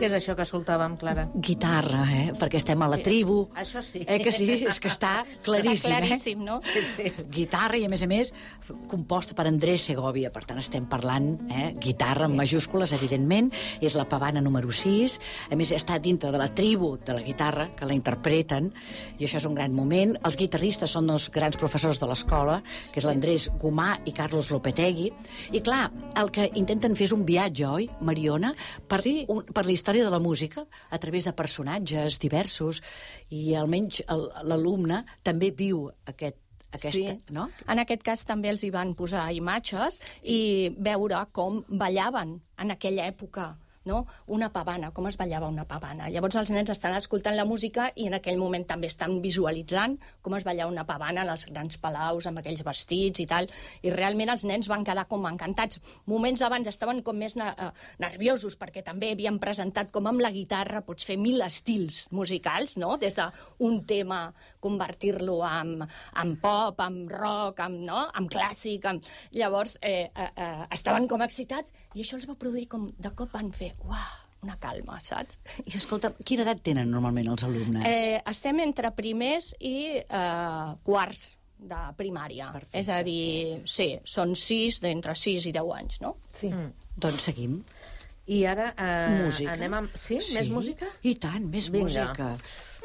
Què és això que escoltàvem, Clara? Guitarra, perquè estem a la tribu. Això sí. Que sí, és que està claríssim. Està claríssim, no? Sí. Guitarra i, a més, composta per Andrés Segovia. Per tant, estem parlant, guitarra en majúscules, evidentment. És la pavana número 6. A més, està dintre de la tribu de la guitarra, que la interpreten, i això és un gran moment. Els guitarristes són dos grans professors de l'escola, que és l'Andrés Gomà i Carlos Lopetegui. I, clar, el que intenten fer és un viatge, oi, Mariona? Per la història de la música, a través de personatges diversos, i almenys l'alumne també viu aquesta, no? En aquest cas també els hi van posar imatges i veure com ballaven en aquella època, no? Una pavana, com es ballava una pavana. Llavors els nens estan escoltant la música i en aquell moment també estan visualitzant com es ballava una pavana en els grans palaus, amb aquells vestits i tal, i realment els nens van quedar com encantats. Moments abans estaven com més nerviosos, perquè també havien presentat com amb la guitarra pots fer 1000 estils musicals, no? Des d'un tema, convertir-lo en pop, en rock, en clàssic. Llavors estaven com excitats i això els va produir com de cop van fer una calma, saps? I escolta, quina edat tenen normalment els alumnes? Estem entre primers i quarts de primària. Perfecte. És a dir, sí, són d'entre 6 i 10 anys, no? Sí. Doncs seguim. I ara música. Anem amb... Sí? Més música? I tant, més música.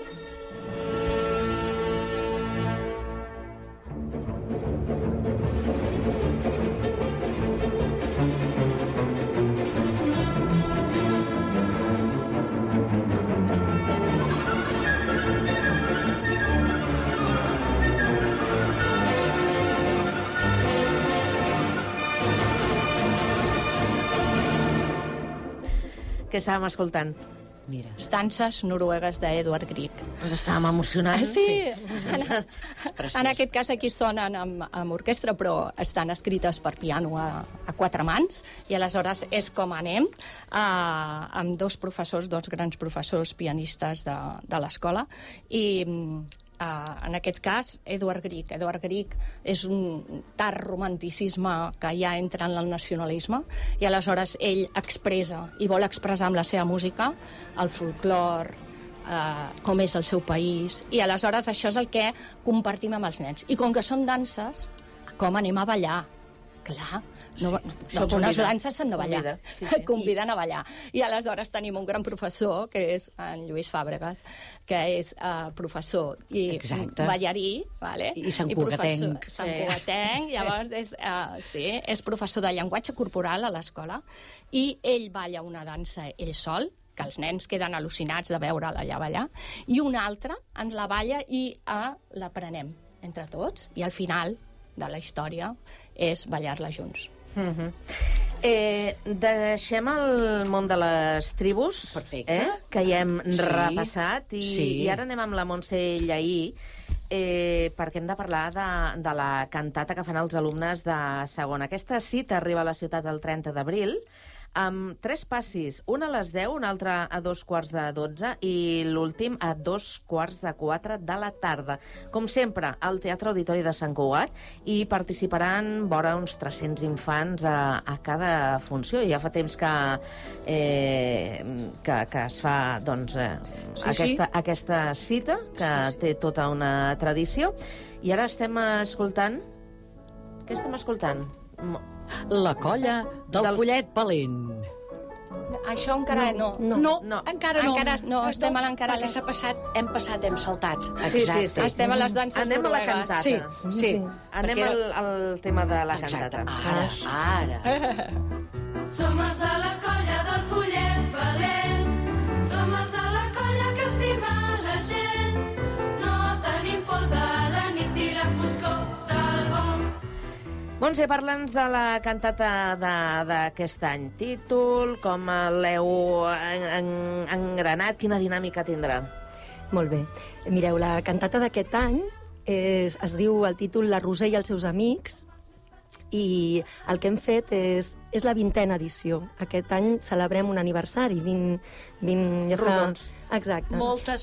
Què estàvem escoltant? Mira. Estances noruegues d'Edvard Grieg. Ens estàvem emocionant. Sí. En aquest cas aquí sonen amb orquestra, però estan escrites per piano a 4 mans, i aleshores és com anem amb dos grans professors pianistes de l'escola, i en aquest cas, Edvard Grieg. Edvard Grieg és un tard romanticisme que hi ha entre el nacionalisme, i aleshores ell expressa i vol expressar amb la seva música el folclor, com és el seu país, i aleshores això és el que compartim amb els nens. I com que són danses, com anem a ballar? Clar, unes danses s'han de ballar, conviden a ballar. I aleshores tenim un gran professor, que és en Lluís Fàbregas, que és professor i ballarí, i santcugatenc. Llavors és professor de llenguatge corporal a l'escola, i ell balla una dansa ell sol, que els nens queden al·lucinats de veure'l allà ballar, i una altra ens la balla i l'aprenem entre tots, i al final de la història és ballar-la junts. Deixem el món de les tribus, que ja hem repassat, i ara anem amb la Montse Llaí, perquè hem de parlar de la cantata que fan els alumnes de segona. Aquesta cita arriba a la ciutat el 30 d'abril, amb 3 passis, un a les 10, un altre a 2:45 i l'últim a 3:45 de la tarda. Com sempre, al Teatre Auditori de Sant Cugat, i participaran vora uns 300 infants a cada funció. Ja fa temps que es fa aquesta cita, que té tota una tradició, i ara estem escoltant... Què estem escoltant? La colla del Follet Valent. Això encara no. Encara no. Estem a l'encara. Hem saltat. Sí. Estem a les danses noruegues. Anem a la cantata. Sí. Anem al tema de la cantata. Ara. Som els de la colla del Follet Valent, som els de la colla que estima la gent, no tenim por de la nit i la foscor del bosc. Montse, parla'ns de la cantata d'aquest any. Títol, com l'heu engranat, quina dinàmica tindrà? Molt bé. Mireu, la cantata d'aquest any es diu el títol La Roser i els seus amics, I el que hem fet és la 20a edició. Aquest any celebrem un aniversari, 20 rodons. Exacte. Moltes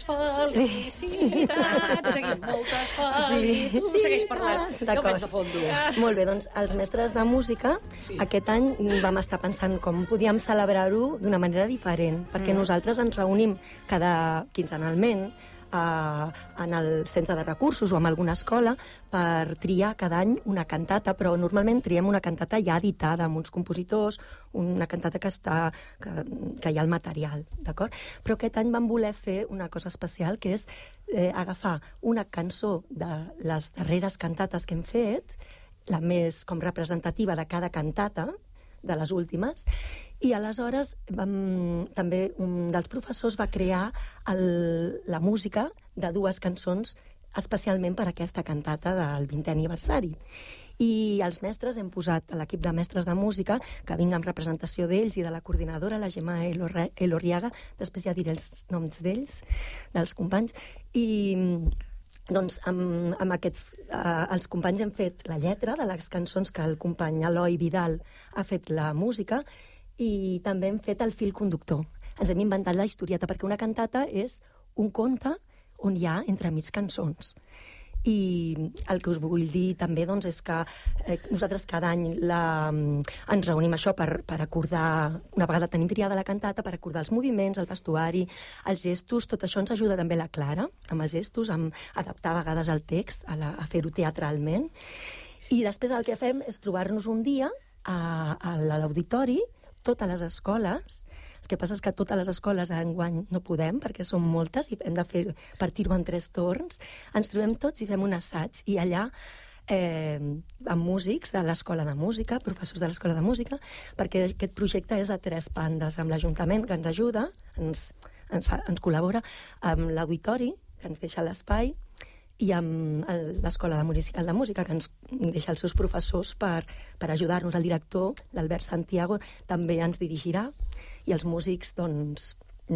felicitats, seguim, moltes felicitats. Tu segueix parlant, jo vaig de fondo. Molt bé, doncs els mestres de música aquest any vam estar pensant com podíem celebrar-ho d'una manera diferent, perquè nosaltres ens reunim quinzenalment en el centre de recursos o en alguna escola per triar cada any una cantata, però normalment triem una cantata ja editada amb uns compositors, una cantata que hi ha el material, d'acord? Però aquest any vam voler fer una cosa especial, que és agafar una cançó de les darreres cantates que hem fet, la més com representativa de cada cantata, de les últimes, i aleshores també un dels professors va crear la música de 2 cançons especialment per a aquesta cantata del 20è aniversari. I els mestres hem posat a l'equip de mestres de música, que vinc amb representació d'ells i de la coordinadora, la Gemma Elorriaga, després ja diré els noms d'ells, dels companys, i doncs amb aquests els companys hem fet la lletra de les cançons que el company Eloi Vidal ha fet la música, i també hem fet el fil conductor. Ens hem inventat la historieta, perquè una cantata és un conte on hi ha entremig cançons. I el que us vull dir també doncs, és que nosaltres cada any ens reunim això per acordar, una vegada tenim triada la cantata, per acordar els moviments, el vestuari, els gestos. Tot això ens ajuda també la Clara, amb els gestos, amb adaptar a vegades el text, a fer-ho teatralment. I després el que fem és trobar-nos un dia a l'auditori, totes les escoles. El que passa és que totes les escoles enguany no podem, perquè són moltes, i hem de partir-ho en 3 torns. Ens trobem tots i fem un assaig, i allà amb músics de l'Escola de Música, professors de l'Escola de Música, perquè aquest projecte és a 3 bandes, amb l'Ajuntament, que ens ajuda, ens col·labora, amb l'Auditori, que ens deixa l'espai, i amb l'Escola Municipal de Música, que ens deixa els seus professors per ajudar-nos. El director, l'Albert Santiago, també ens dirigirà, i els músics, doncs,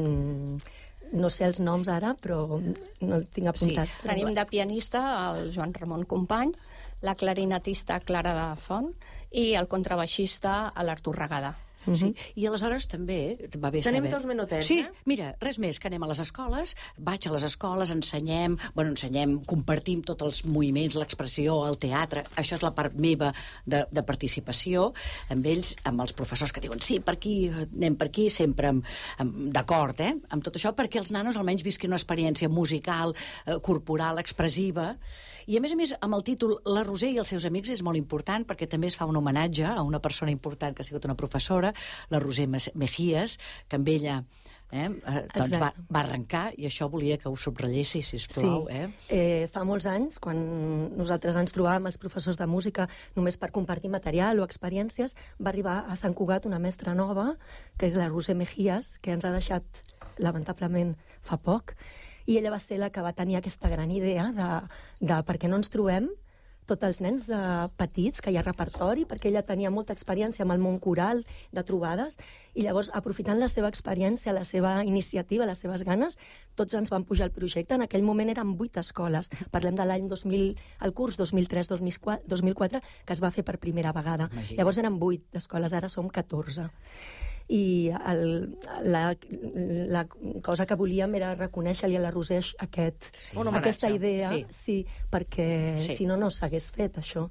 no sé els noms ara, però no els tinc apuntats. Sí. Tenim de pianista el Joan Ramon Company, la clarinetista Clara de Font i el contrabaixista l'Artur Regada. Sí. I aleshores també va bé Tenim saber... 2 minutets, Sí, mira, res més, que anem a les escoles, vaig a les escoles, ensenyem, compartim tots els moviments, l'expressió, el teatre, això és la part meva de participació, amb ells, amb els professors que diuen sí, per aquí, anem per aquí, sempre d'acord, amb tot això, perquè els nanos almenys visquin una experiència musical, corporal, expressiva. I a més, amb el títol La Roser i els seus amics és molt important, perquè també es fa un homenatge a una persona important que ha sigut una professora, la Roser Mejías, que amb ella doncs va arrencar, i això volia que ho subratllessi, sisplau. Sí. Fa molts anys, quan nosaltres ens trobàvem els professors de música només per compartir material o experiències, va arribar a Sant Cugat una mestra nova, que és la Roser Mejías, que ens ha deixat lamentablement fa poc, i ella va ser la que va tenir aquesta gran idea de per què no ens trobem tots els nens petits, que hi ha repertori, perquè ella tenia molta experiència amb el món coral, de trobades, i llavors, aprofitant la seva experiència, la seva iniciativa, les seves ganes, tots ens van pujar al projecte. En aquell moment eren 8 escoles. Parlem de l'any 2000, el curs 2003-2004, que es va fer per primera vegada. Imagina. Llavors eren 8 escoles, ara som 14. I la cosa que volíem era reconèixer-li a la Roser aquesta idea, perquè si no, no s'hagués fet això.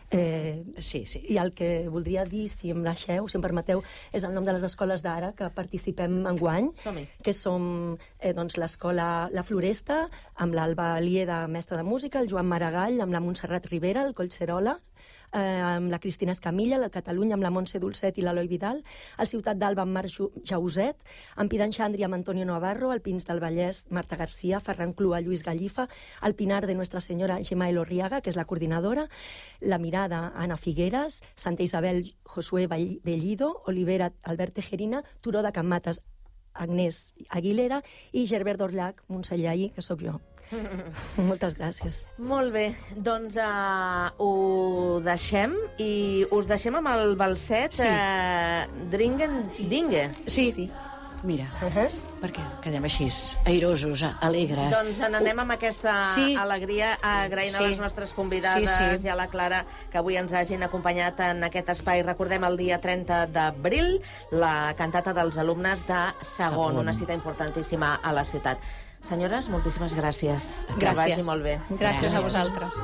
I el que voldria dir, si em deixeu, si em permeteu, és el nom de les escoles d'ara que participem enguany, que som l'escola La Floresta, amb l'Alba Lieda, mestra de música, el Joan Maragall, amb la Montserrat Rivera, el Collserola, amb la Cristina Escamilla, la Catalunya amb la Montse Dulcet i l'Eloi Vidal, el Ciutat d'Alba amb Marc Jauset, el Pidan Xandri amb Antonio Navarro, el Pins del Vallès, Marta Garcia, Ferran Clua, Lluís Gallifa, el Pinar de Nuestra Senyora, Gemma Elorriaga, que és la coordinadora, la Mirada, Anna Figueras, Santa Isabel, Josué Bellido, Olivera, Albert Tejerina, Turó de Can Mates, Agnès Aguilera i Gerbert d'Orllac, Montsellaí, que sóc jo. Moltes gràcies. Molt bé, doncs ho deixem i us deixem amb el balset Dringen Dinge. Sí. Mira, per què quedem així, airosos, alegres? Doncs n'anem amb aquesta alegria, agraint a les nostres convidades i a la Clara que avui ens hagin acompanyat en aquest espai. Recordem el dia 30 d'abril, la cantata dels alumnes de segon, una cita importantíssima a la ciutat. Senyores, moltíssimes gràcies. Que vagi molt bé. Gràcies a vosaltres.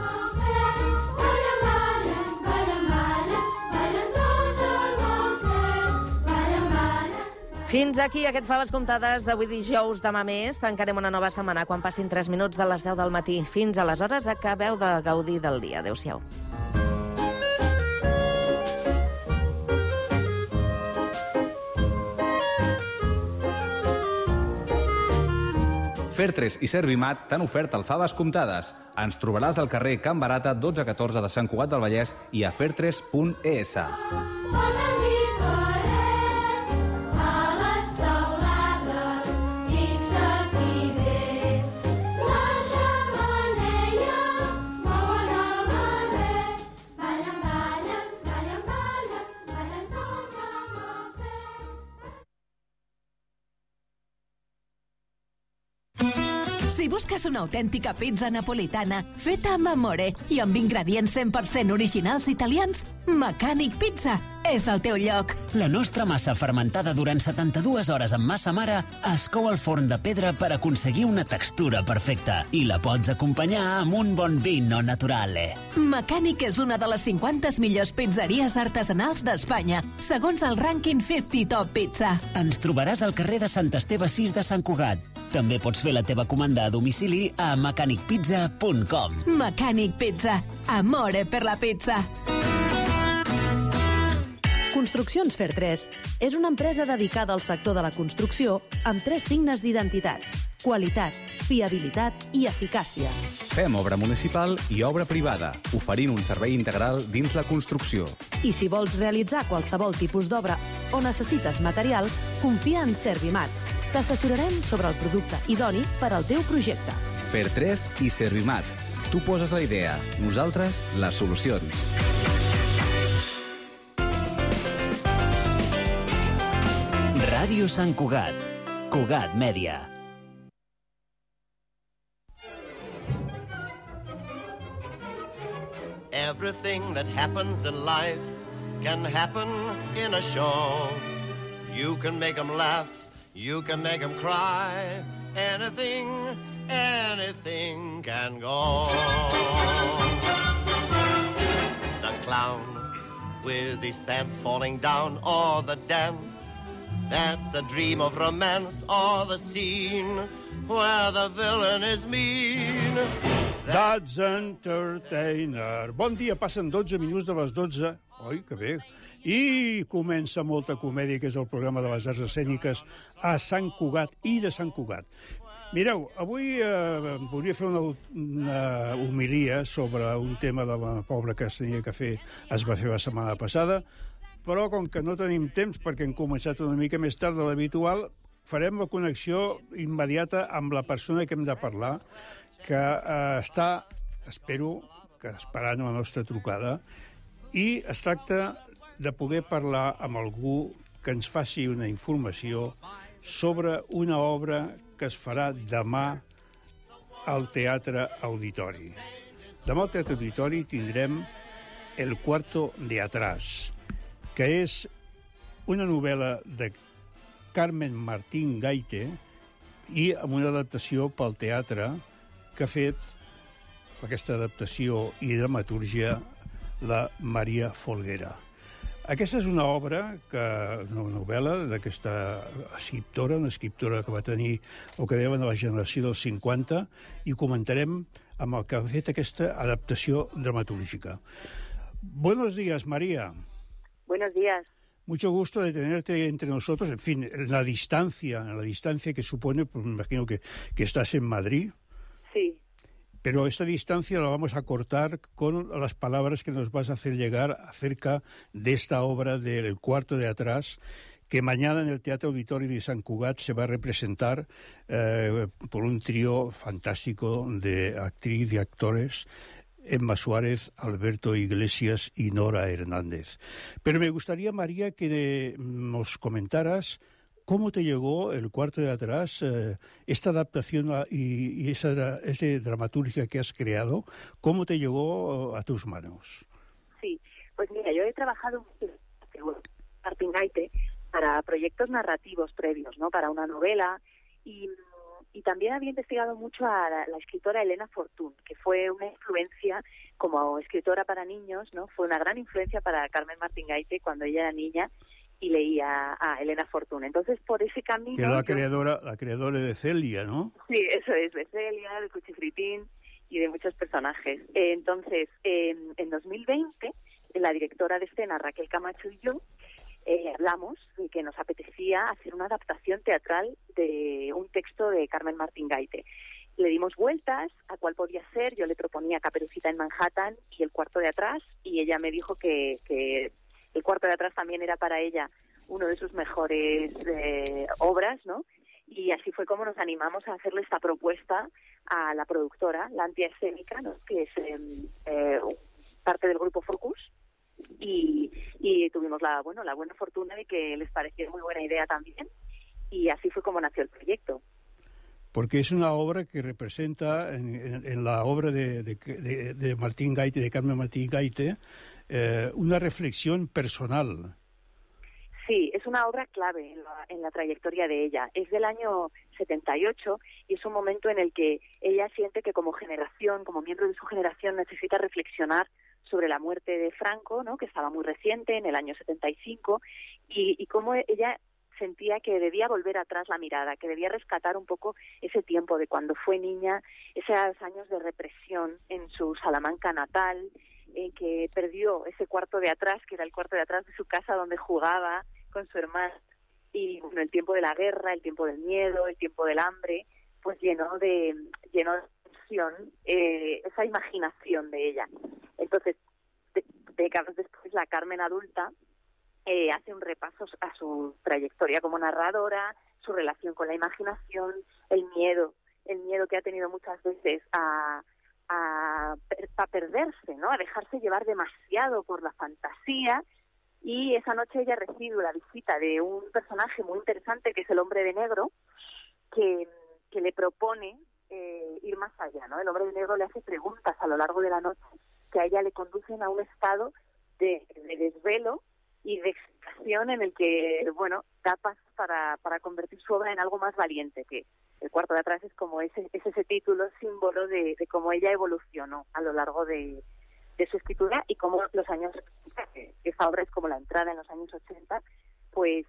Fins aquí aquest Faves Comptades d'avui dijous. Demà més tancarem una nova setmana quan passin 3 minuts de les 10 del matí. Fins aleshores, acabeu de gaudir del dia. Adéu-siau. Fer3 i Servimat t'han ofert el Faves Comptades. Ens trobaràs al carrer Can Barata 1214 de Sant Cugat del Vallès i a fer3.es. Si busques una autèntica pizza napolitana feta amb amore i amb ingredients 100% originals italians, Mecànic Pizza és el teu lloc. La nostra massa fermentada durant 72 hores amb massa mare es cou al forn de pedra per aconseguir una textura perfecta i la pots acompanyar amb un bon vino naturale. Mecànic és una de les 50 millors pizzeries artesanals d'Espanya, segons el rànquing 50 Top Pizza. Ens trobaràs al carrer de Sant Esteve 6 de Sant Cugat. També pots fer la teva comanda a domicili a mecanicpizza.com. Mecànic Pizza. Amore per la pizza. Construccions Fer3 és una empresa dedicada al sector de la construcció amb 3 signes d'identitat: qualitat, fiabilitat i eficàcia. Fem obra municipal i obra privada, oferint un servei integral dins la construcció. I si vols realitzar qualsevol tipus d'obra o necessites material, confia en Servimat. T'assessorarem sobre el producte idoni per al teu projecte. Fer3 i Servimat. Tu poses la idea, nosaltres les solucions. Ràdio Sant Cugat. Cugat Mèdia. Everything that happens in life can happen in a show. You can make them laugh, you can make them cry. Anything, anything can go. The clown with his pants falling down, or the dance that's a dream of romance, or the scene where the villain is mean. That's Entertainer. Bon dia, passen 12 minuts de les 12. Oi, que bé. I comença Molta Comèdia, que és el programa de les arts escèniques a Sant Cugat i de Sant Cugat. Mireu, avui volia fer una homilia sobre un tema de la pobra que es tenia que fer, es va fer la setmana passada, però com que no tenim temps, perquè hem començat una mica més tard de l'habitual, farem la connexió immediata amb la persona que hem de parlar, que està, espero, que esperant la nostra trucada, i es tracta de poder parlar amb algú que ens faci una informació sobre una obra que es farà demà al Teatre Auditori. Demà al Teatre Auditori tindrem El cuarto de atrás, que és una novel·la de Carmen Martín Gaite i amb una adaptació pel teatre que ha fet aquesta adaptació i dramatúrgia la Maria Folguera. Aquesta és una obra, una novel·la d'aquesta escriptora, una escriptora que va tenir el que deien a la generació dels 50, i comentarem amb el que ha fet aquesta adaptació dramatúrgica. Buenos días, María. Buenos días. Mucho gusto de tenerte entre nosotros, en fin, en la distancia que supone, pues me imagino que estás en Madrid. Sí. Pero esta distancia la vamos a cortar con las palabras que nos vas a hacer llegar acerca de esta obra del cuarto de atrás, que mañana en el Teatro Auditori de Sant Cugat se va a representar por un trío fantástico de actriz y actores, Emma Suárez, Alberto Iglesias y Nora Hernández. Pero me gustaría, María, que nos comentaras ¿Cómo te llegó El cuarto de atrás, esta adaptación y esa dramaturgia que has creado? ¿Cómo te llegó a tus manos? Sí, pues mira, yo he trabajado con Martín Gaite para proyectos narrativos previos, ¿no? Para una novela, y también había investigado mucho a la escritora Elena Fortún, que fue una influencia como escritora para niños, ¿no? Fue una gran influencia para Carmen Martín Gaite cuando ella era niña y leía a Elena Fortún. Entonces, por ese camino... Que era la creadora de Celia, ¿no? Sí, eso es, de Celia, de Cuchifritín y de muchos personajes. Entonces, en 2020, la directora de escena, Raquel Camacho, y yo hablamos de que nos apetecía hacer una adaptación teatral de un texto de Carmen Martín Gaite. Le dimos vueltas a cuál podía ser, yo le proponía Caperucita en Manhattan y El cuarto de atrás, y ella me dijo que El cuarto de atrás también era para ella uno de sus mejores obras, ¿no? Y así fue como nos animamos a hacerle esta propuesta a la productora, la Antiescénica, ¿no? Que es parte del grupo Focus, y tuvimos la buena fortuna de que les pareció muy buena idea también, y así fue como nació el proyecto. Porque es una obra que representa en la obra de Martín Gaite, de Carmen Martín Gaite, una reflexión personal. Sí, es una obra clave en la trayectoria de ella. Es del año 78 y es un momento en el que ella siente que como generación, como miembro de su generación, necesita reflexionar sobre la muerte de Franco, ¿no? Que estaba muy reciente, en el año 75, y cómo ella sentía que debía volver atrás la mirada, que debía rescatar un poco ese tiempo de cuando fue niña, esos años de represión en su Salamanca natal, en que perdió ese cuarto de atrás, que era el cuarto de atrás de su casa donde jugaba con su hermana, y bueno, el tiempo de la guerra, el tiempo del miedo, el tiempo del hambre, pues llenó de tensión esa imaginación de ella. Entonces, décadas después, la Carmen adulta hace un repaso a su trayectoria como narradora, su relación con la imaginación, el miedo que ha tenido muchas veces a perderse, ¿no? A dejarse llevar demasiado por la fantasía. Y esa noche ella recibe la visita de un personaje muy interesante, que es el hombre de negro, que le propone ir más allá, ¿no? El hombre de negro le hace preguntas a lo largo de la noche que a ella le conducen a un estado de desvelo y de excitación en el que, bueno, da pasos para convertir su obra en algo más valiente, que El cuarto de atrás es como ese título, símbolo de cómo ella evolucionó a lo largo de su escritura, y cómo los años 80, esta obra es como la entrada en los años 80, pues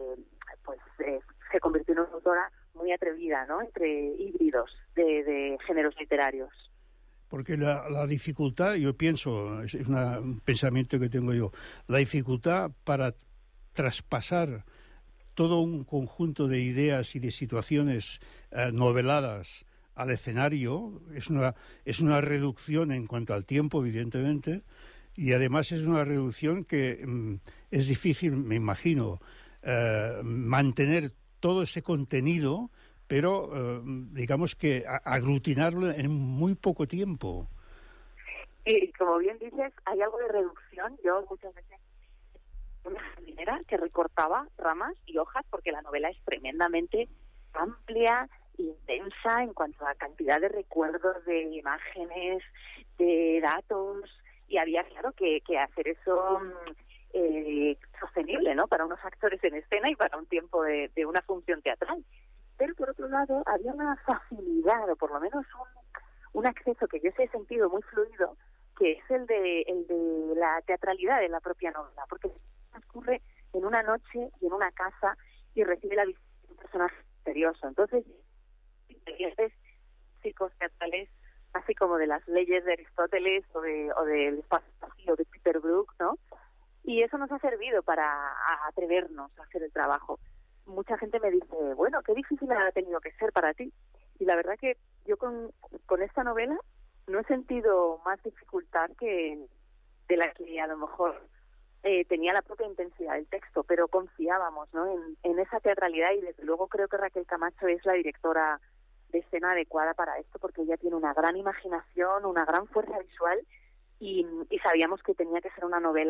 se convirtió en una autora muy atrevida, ¿no? Entre híbridos de géneros literarios. Porque la dificultad, yo pienso, es un pensamiento que tengo yo, la dificultad para traspasar todo un conjunto de ideas y de situaciones noveladas al escenario es una reducción en cuanto al tiempo, evidentemente, y además es una reducción que es difícil, me imagino, mantener todo ese contenido, pero digamos que aglutinarlo en muy poco tiempo. Y como bien dices, hay algo de reducción. Yo muchas veces una jardinera que recortaba ramas y hojas, porque la novela es tremendamente amplia, intensa en cuanto a cantidad de recuerdos, de imágenes, de datos, y había, claro, que hacer eso sostenible, ¿no? Para unos actores en escena y para un tiempo de una función teatral. Pero por otro lado había una facilidad, o por lo menos un acceso que yo sí he sentido muy fluido, que es el de la teatralidad de la propia novela, porque transcurre en una noche y en una casa y recibe la visita de un personaje misterioso. Entonces, experiencias circos teatrales, así como de las leyes de Aristóteles o del espacio de Peter Brook, ¿no? Y eso nos ha servido para atrevernos a hacer el trabajo. Mucha gente me dice, bueno, qué difícil ha tenido que ser para ti. Y la verdad que yo con esta novela no he sentido más dificultad que de la que a lo mejor tenía la propia intensidad del texto, pero confiábamos, ¿no? en esa teatralidad, y desde luego creo que Raquel Camacho es la directora de escena adecuada para esto, porque ella tiene una gran imaginación, una gran fuerza visual, y sabíamos que tenía que ser una novela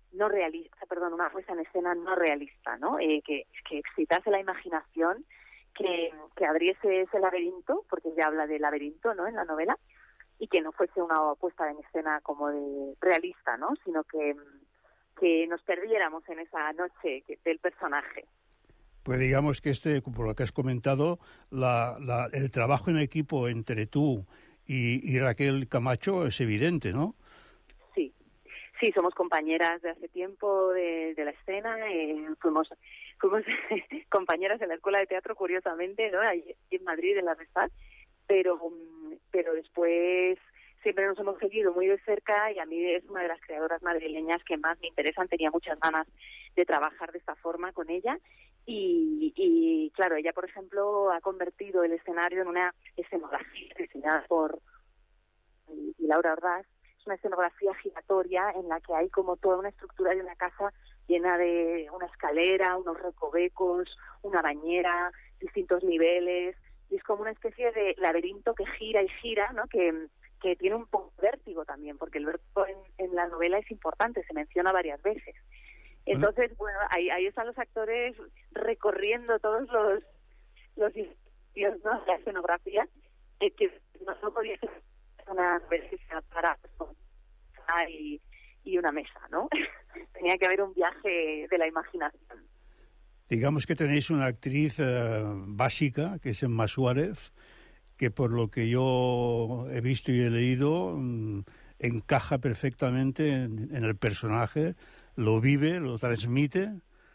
no realista, perdón, una puesta en escena no realista, ¿no? Que excitase la imaginación, que abriese ese laberinto, porque ella habla de laberinto, ¿no?, en la novela, y que no fuese una puesta en escena como de realista, ¿no?, sino que nos perdiéramos en esa noche del personaje. Pues digamos que por lo que has comentado, el trabajo en equipo entre tú y Raquel Camacho es evidente, ¿no? Sí, somos compañeras de hace tiempo de la escena, fuimos compañeras en la Escuela de Teatro, curiosamente, ¿no?, ahí en Madrid, en la Respat, pero después siempre nos hemos seguido muy de cerca y a mí es una de las creadoras madrileñas que más me interesan. Tenía muchas ganas de trabajar de esta forma con ella y claro, ella, por ejemplo, ha convertido el escenario en una escenografía diseñada por Laura Ordaz. Es una escenografía giratoria en la que hay como toda una estructura de una casa llena de una escalera, unos recovecos, una bañera, distintos niveles, y es como una especie de laberinto que gira y gira, ¿no?, que tiene un poco de vértigo también, porque el vértigo en la novela es importante, se menciona varias veces. Entonces, bueno, ahí están los actores recorriendo todos los sitios, ¿no?, la escenografía, que no podía ser una vez para y una mesa, ¿no? Tenía que haber un viaje de la imaginación. Digamos que tenéis una actriz básica, que es Emma Suárez, que por lo que yo he visto y he leído, encaja perfectamente en el personaje, lo vive, lo transmite.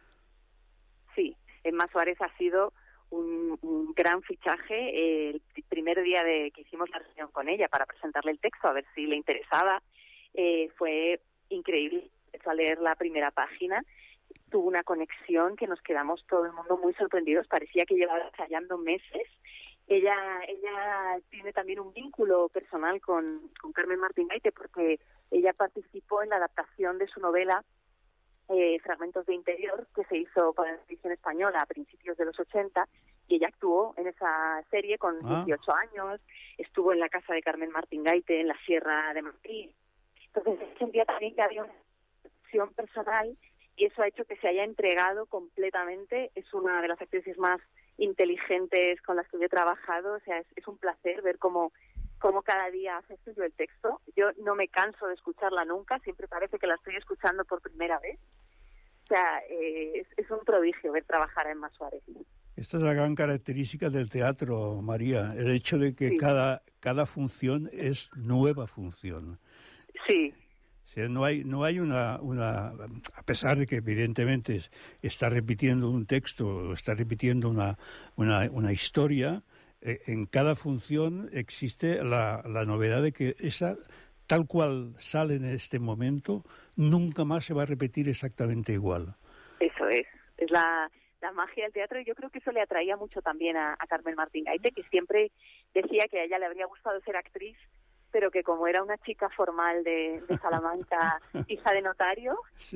Sí, Emma Suárez ha sido un gran fichaje. El primer día que hicimos la reunión con ella para presentarle el texto, a ver si le interesaba, fue increíble. Empezó a leer la primera página, tuvo una conexión que nos quedamos todo el mundo muy sorprendidos, parecía que llevaba ensayando meses. Ella tiene también un vínculo personal con Carmen Martín Gaite, porque ella participó en la adaptación de su novela Fragmentos de Interior, que se hizo para la televisión española a principios de los 80, y ella actuó en esa serie con 18 años, estuvo en la casa de Carmen Martín Gaite en la Sierra de Madrid. Entonces sentía también que había una acción personal y eso ha hecho que se haya entregado completamente. Es una de las actrices más inteligentes con las que yo he trabajado, o sea, es un placer ver cómo cada día hace suyo el texto. Yo no me canso de escucharla nunca, siempre parece que la estoy escuchando por primera vez. O sea, es un prodigio ver trabajar a Emma Suárez. Esta es la gran característica del teatro, María, el hecho de que cada función es nueva función. Sí. O sea, no hay una a pesar de que evidentemente está repitiendo un texto, está repitiendo una historia, en cada función existe la novedad de que esa, tal cual sale en este momento, nunca más se va a repetir exactamente igual. Eso es la magia del teatro, y yo creo que eso le atraía mucho también a Carmen Martín Gaite, que siempre decía que a ella le habría gustado ser actriz, pero que como era una chica formal de Salamanca, hija de notario, sí,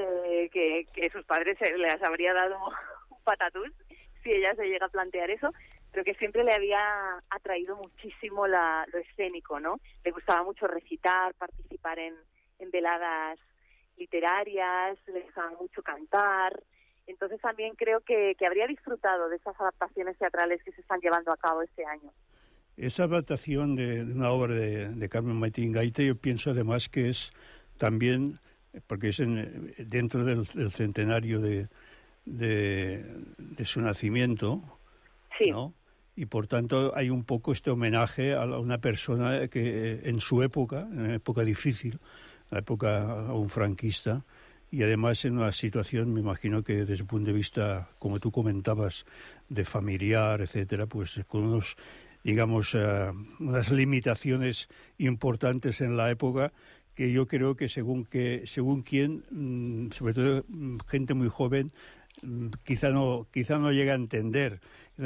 que sus padres les habría dado un patatús si ella se llega a plantear eso, pero que siempre le había atraído muchísimo lo escénico, ¿no? Le gustaba mucho recitar, participar en veladas literarias, le gustaba mucho cantar. Entonces también creo que habría disfrutado de esas adaptaciones teatrales que se están llevando a cabo este año. Esa adaptación de una obra de Carmen Martín Gaite, yo pienso además que es también, porque es dentro del centenario de su nacimiento, sí, ¿no? Y por tanto hay un poco este homenaje a una persona que en su época, en una época difícil, la época aún franquista, y además en una situación, me imagino que desde el punto de vista, como tú comentabas, de familiar, etcétera, pues con unos, digamos, unas limitaciones importantes en la época, que yo creo que según quién, sobre todo gente muy joven, quizá no llega a entender.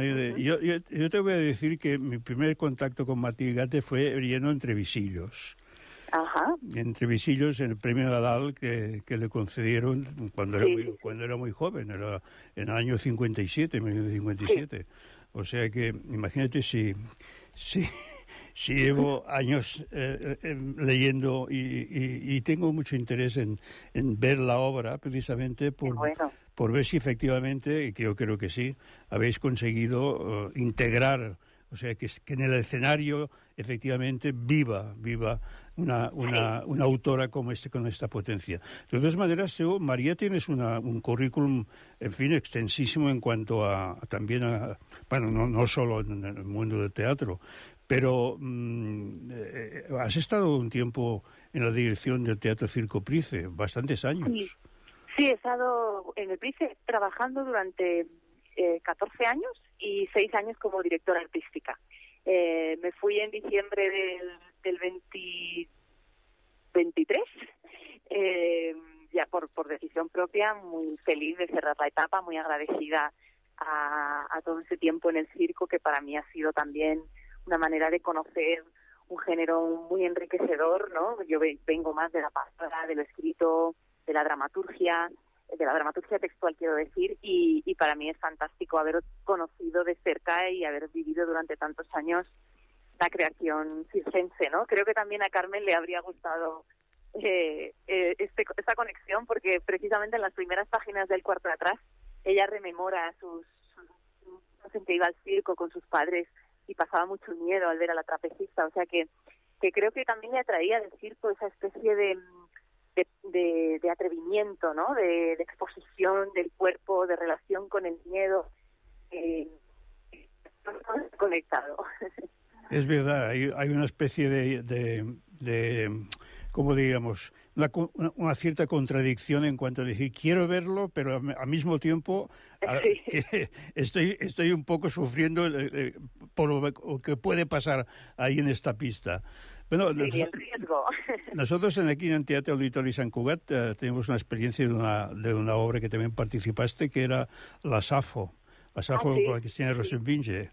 Yo te voy a decir que mi primer contacto con Martín Gaite fue yendo entre visillos. Ajá. Entre visillos en el premio Nadal que le concedieron cuando era muy joven, era en el año 57, 1957. Sí. O sea que imagínate si Sí, llevo años leyendo y tengo mucho interés en ver la obra, precisamente por ver si efectivamente, y que yo creo que sí, habéis conseguido integrar, o sea, que en el escenario efectivamente viva una autora como con esta potencia. De todas maneras, María, tienes un currículum, en fin, extensísimo en cuanto a también a, bueno, no solo en el mundo del teatro, pero has estado un tiempo en la dirección del Teatro Circo Price, bastantes años. Sí, he estado en el Price trabajando durante 14 años y 6 años como directora artística. Me fui en diciembre del 2023, ya por decisión propia, muy feliz de cerrar la etapa, muy agradecida a todo ese tiempo en el circo, que para mí ha sido también una manera de conocer un género muy enriquecedor, ¿no? Yo vengo más de la palabra, de lo escrito, de la dramaturgia textual, quiero decir, y para mí es fantástico haber conocido de cerca y haber vivido durante tantos años la creación circense, ¿no? Creo que también a Carmen le habría gustado esta conexión, porque precisamente en las primeras páginas del Cuarto de Atrás ella rememora sus en que iba al circo con sus padres y pasaba mucho miedo al ver a la trapecista, o sea que creo que también le atraía del circo esa especie de atrevimiento, ¿no? De exposición del cuerpo, de relación con el miedo, conectado. Es verdad, hay una especie de ¿cómo diríamos? Una cierta contradicción en cuanto a decir, quiero verlo, pero al mismo tiempo estoy un poco sufriendo por lo que puede pasar ahí en esta pista. Bueno, el riesgo. Nosotros aquí en el Teatro Auditori Sant Cugat tenemos una experiencia de una obra que también participaste, que era La Safo con Cristina Rosenvinge.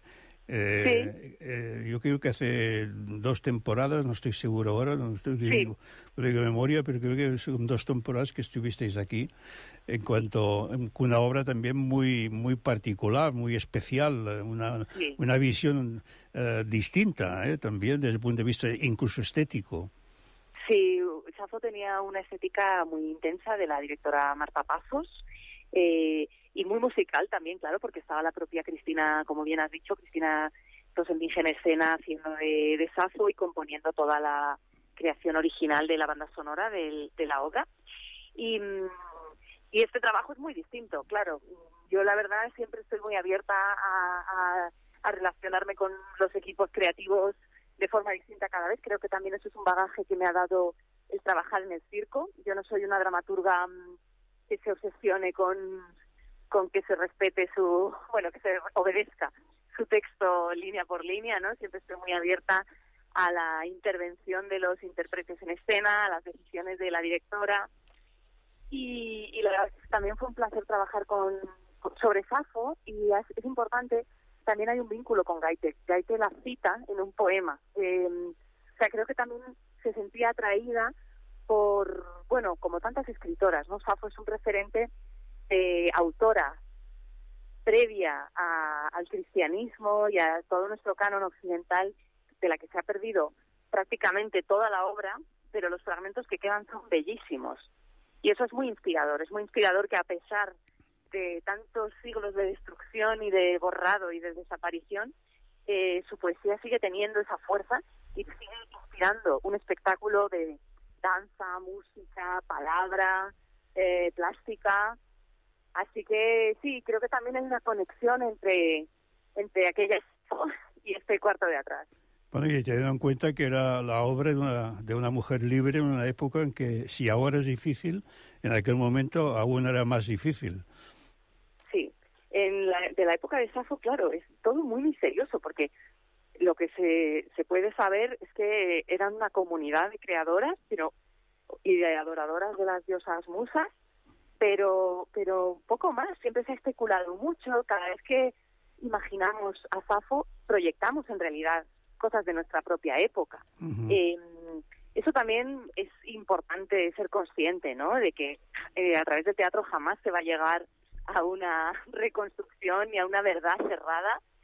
Yo creo que hace 2 temporadas, no estoy seguro ahora, no estoy de memoria, pero creo que son 2 temporadas que estuvisteis aquí, con una obra también muy particular, muy especial, una visión distinta, también desde el punto de vista incluso estético. Sí, Safo tenía una estética muy intensa de la directora Marta Pazos, y muy musical también, claro, porque estaba la propia Cristina, como bien has dicho, Cristina Rosenvinge en escena haciendo de Safo y componiendo toda la creación original de la banda sonora de la obra. Y este trabajo es muy distinto, claro. Yo la verdad siempre estoy muy abierta a relacionarme con los equipos creativos de forma distinta cada vez. Creo que también eso es un bagaje que me ha dado el trabajar en el circo. Yo no soy una dramaturga que se obsesione con que se respete que se obedezca su texto línea por línea, ¿no? Siempre estoy muy abierta a la intervención de los intérpretes en escena, a las decisiones de la directora. Y la verdad es que también fue un placer trabajar sobre Safo, y es importante, también hay un vínculo con Gaite. Gaite la cita en un poema. O sea, creo que también se sentía atraída por, bueno, como tantas escritoras, ¿no? Safo es un referente autora previa al cristianismo y a todo nuestro canon occidental, de la que se ha perdido prácticamente toda la obra, pero los fragmentos que quedan son bellísimos. Y eso es muy inspirador que a pesar de tantos siglos de destrucción y de borrado y de desaparición, su poesía sigue teniendo esa fuerza y sigue inspirando un espectáculo de danza, música, palabra, plástica. Así que sí, creo que también hay una conexión entre aquella y este Cuarto de Atrás. Bueno, y teniendo en cuenta que era la obra de una mujer libre en una época en que, si ahora es difícil, en aquel momento aún era más difícil. Sí, de la época de Safo, claro, es todo muy misterioso, porque lo que se puede saber es que eran una comunidad de creadoras y de adoradoras de las diosas musas, pero poco más. Siempre se ha especulado mucho. Cada vez que imaginamos a Safo, proyectamos en realidad cosas de nuestra propia época. Uh-huh. Eso también es importante ser consciente, ¿no? De que a través del teatro jamás se va a llegar a una reconstrucción ni a una verdad cerrada,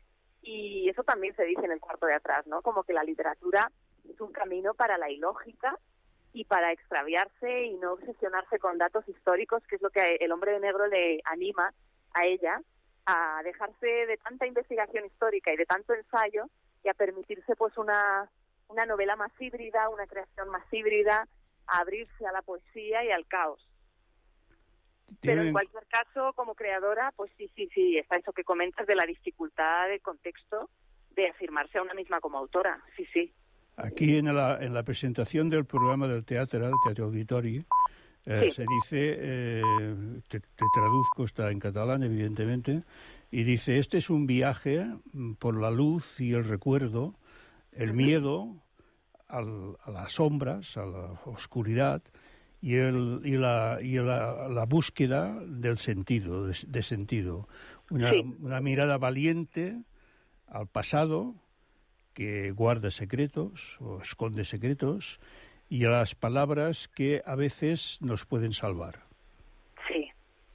Y eso también se dice en el cuarto de atrás, ¿no? Como que la literatura es un camino para la ilógica y para extraviarse y no obsesionarse con datos históricos, que es lo que el Hombre de Negro le anima a ella, a dejarse de tanta investigación histórica y de tanto ensayo y a permitirse pues una novela más híbrida, una creación más híbrida, a abrirse a la poesía y al caos. Pero en cualquier caso, como creadora, pues sí, está eso que comentas de la dificultad de contexto de afirmarse a una misma como autora, sí. Aquí en la presentación del programa del Teatro Auditori, se dice, te traduzco, está en catalán evidentemente, y dice, este es un viaje por la luz y el recuerdo, el miedo a las sombras, a la oscuridad y la búsqueda del sentido, de sentido. Una mirada valiente al pasado que guarda secretos o esconde secretos y a las palabras que a veces nos pueden salvar. Sí.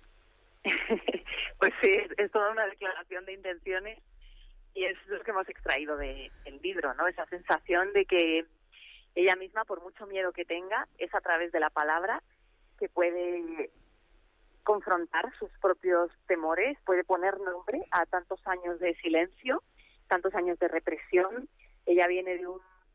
Pues sí, es toda una declaración de intenciones y es lo que hemos extraído del libro, ¿no? Esa sensación de que ella misma, por mucho miedo que tenga, es a través de la palabra que puede confrontar sus propios temores, puede poner nombre a tantos años de silencio, tantos años de represión. Ella viene de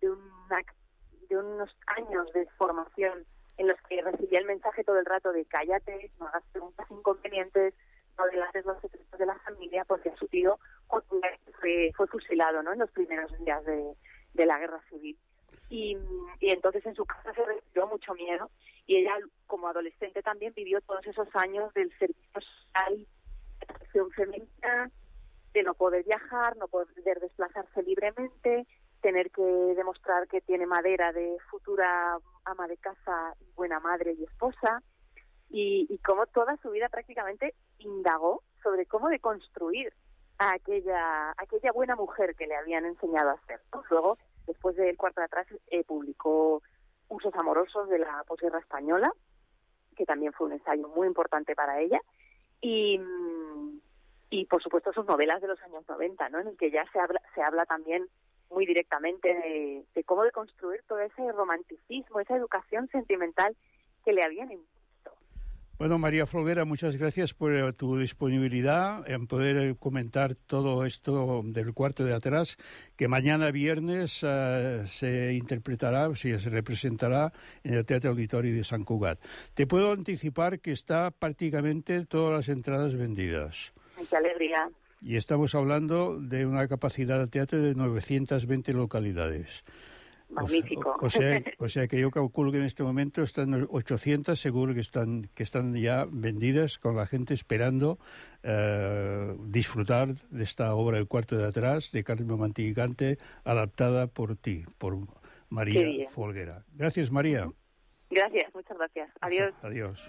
unos años de formación en los que recibía el mensaje todo el rato de cállate, no hagas preguntas inconvenientes, no delates los secretos de la familia, porque su tío fue fusilado, ¿no?, en los primeros días de la guerra civil. Y entonces en su casa se recibió mucho miedo y ella como adolescente también vivió todos esos años del servicio social, de atracción femenina, de no poder viajar, no poder desplazarse libremente, tener que demostrar que tiene madera de futura ama de casa, buena madre y esposa, y cómo toda su vida prácticamente indagó sobre cómo deconstruir a aquella buena mujer que le habían enseñado a ser, ¿no? Luego, después del cuarto de atrás, publicó Usos amorosos de la posguerra española, que también fue un ensayo muy importante para ella, y por supuesto sus novelas de los años 90, ¿no?, en el que ya se habla también muy directamente de cómo deconstruir todo ese romanticismo, esa educación sentimental que le habían impuesto. Bueno, María Folguera, muchas gracias por tu disponibilidad en poder comentar todo esto del cuarto de atrás, que mañana viernes se interpretará, se representará en el Teatro Auditori de Sant Cugat. Te puedo anticipar que está prácticamente todas las entradas vendidas. ¡Qué alegría! Y estamos hablando de una capacidad de teatro de 920 localidades. Magnífico. O sea que yo calculo que en este momento están 800, seguro que están ya vendidas, con la gente esperando disfrutar de esta obra El cuarto de atrás, de Carme Mantigante, adaptada por ti, por María Folguera. Gracias, María. Gracias, muchas gracias. Adiós. Adiós.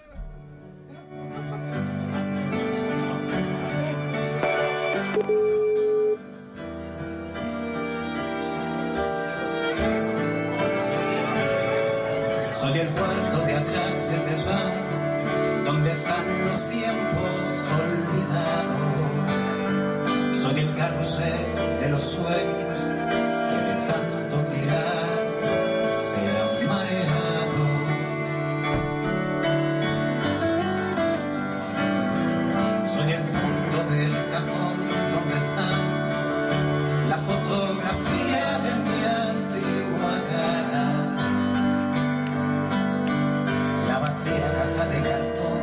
Soy el cuarto de atrás, el desván, donde están los tiempos olvidados. Soy el carrusel de los sueños que de tanto girar se han mareado. Soy el fondo del cajón donde está la fotografía de mi antigua cara. Caja de cartón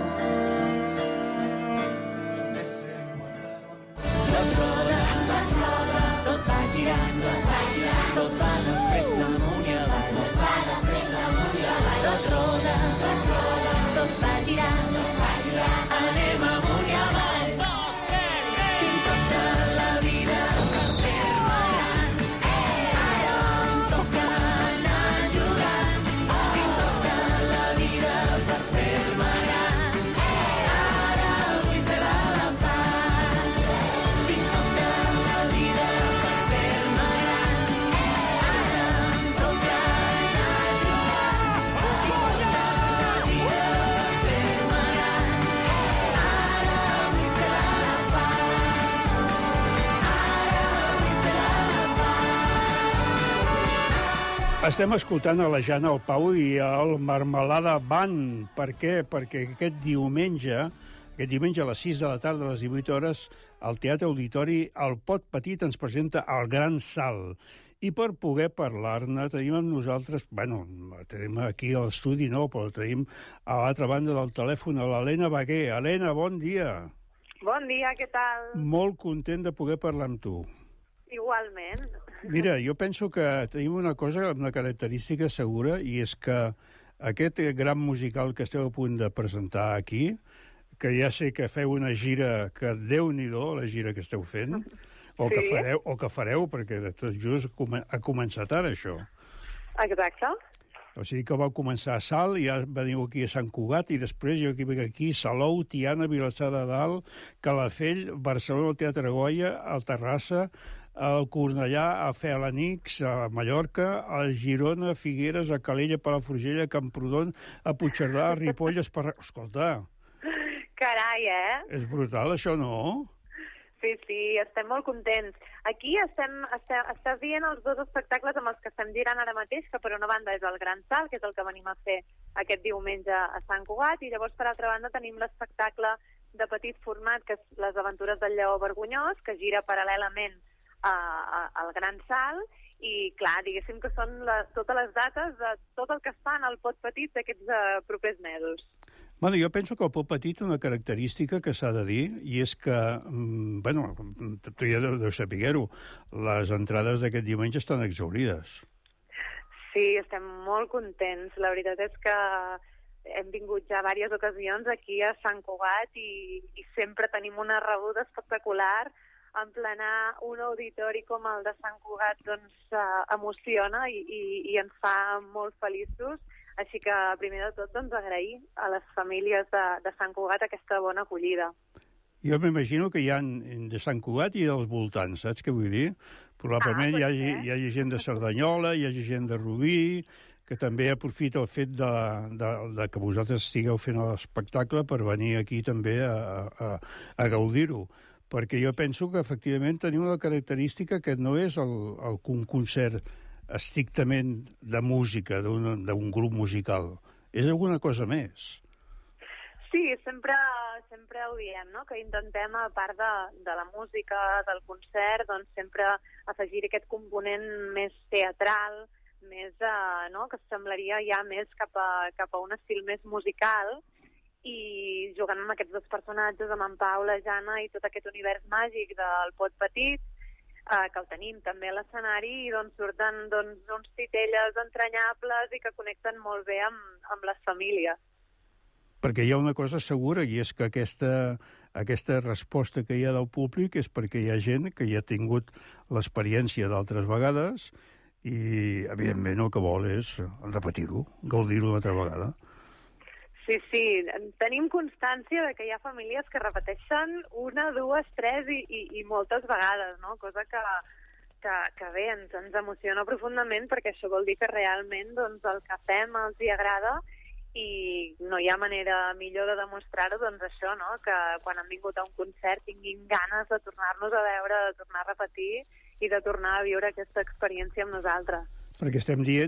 donde se guardaron. Tot va girant, tot va de pressa amunt i avall. Tot roda, tot va girant, anem amunt i avall. Tinc tota la vida per fer-me gran, ara em toca anar jugant. Tinc tota la vida per fer-me gran, ara vull fer l'elefant. Tinc tota la vida per fer-me gran, ara Estem escoltant a la Jana, el Pau i el Marmelada Band. Per què? Perquè aquest diumenge a les 6 de la tarda, a les 18 hores, al Teatre Auditori, el Pot Petit ens presenta El Gran Salt. I per poder parlar-ne tenim amb nosaltres, tenim aquí a l'estudi, no, però tenim a l'altra banda del telèfon a l'Helena Baguer. Helena, bon dia. Bon dia, què tal? Molt content de poder parlar amb tu. Igualment. Mira, jo penso que tenim una característica segura, i és que aquest gran musical que esteu a punt de presentar aquí, que ja sé que feu una gira que Déu-n'hi-do, la gira que esteu fent, o que fareu, perquè de tot just ha començat ara, això. Exacte. O sigui que vau començar a Salt, ja veniu aquí a Sant Cugat, i després jo aquí Salou, Tiana, Vilassar de Dalt, Calafell, Barcelona, el Teatre Goya, al Terrassa, al Cornellà, a Felanix, a Mallorca, a Girona, a Figueres, a Calella, Palafrugell, a Camprodon, a Puigcerdà, a Ripoll, a Esparra... Escolta... Carai, És brutal, això, no? Sí, estem molt contents. Aquí estàs dient els dos espectacles amb els que estem girant ara mateix, que per una banda és el Gran Salt, que és el que venim a fer aquest diumenge a Sant Cugat, i llavors per altra banda tenim l'espectacle de petit format, que és Les aventures del lleó vergonyós, que gira paral·lelament al Gran Salt, i clar, diguéssim que són totes les dates de tot el que es fa en el Pot Petit d'aquests propers mesos. Bueno, jo penso que el Pot Petit té una característica que s'ha de dir, i és que, tu ja deus saber-ho, les entrades d'aquest diumenge estan exhaurides. Sí, estem molt contents. La veritat és que hem vingut ja diverses ocasions aquí a Sant Cugat i sempre tenim una rebuda espectacular. Emplenar un auditori com el de Sant Cugat doncs emociona i ens fa molt feliços. Així que, primer de tot, doncs, agrair a les famílies de Sant Cugat aquesta bona acollida. Jo m'imagino que hi ha de Sant Cugat i dels voltants, saps què vull dir? Probablement hi hagi gent de Cerdanyola, hi hagi gent de Rubí, que també aprofita el fet de que vosaltres estigueu fent l'espectacle per venir aquí també a gaudir-ho. Perquè jo penso que, efectivament, tenim una característica que no és un concert estrictament de música, d'un grup musical. És alguna cosa més. Sí, sempre ho diem, no? Que intentem, a part de la música, del concert, doncs sempre afegir aquest component més teatral, més, que semblaria ja més cap a un estil més musical, i jugant amb aquests dos personatges, amb en Pau, la Jana i tot aquest univers màgic del Pot Petit, que el tenim també a l'escenari, i doncs surten uns titelles entranyables i que connecten molt bé amb les famílies. Perquè hi ha una cosa segura, i és que aquesta resposta que hi ha del públic és perquè hi ha gent que ja ha tingut l'experiència d'altres vegades i, evidentment, el que vol és repetir-ho, gaudir-ho una altra vegada. Sí, tenim constància de que hi ha famílies que repeteixen 1, 2, 3 i moltes vegades, no? Cosa que bé, ens emociona profundament, perquè això vol dir que realment doncs, el que fem els hi agrada, i no hi ha manera millor de demostrar-ho, doncs això, no? Que quan han vingut a un concert tinguin ganes de tornar-nos a veure, de tornar a repetir i de tornar a viure aquesta experiència amb nosaltres. Perquè estem dient,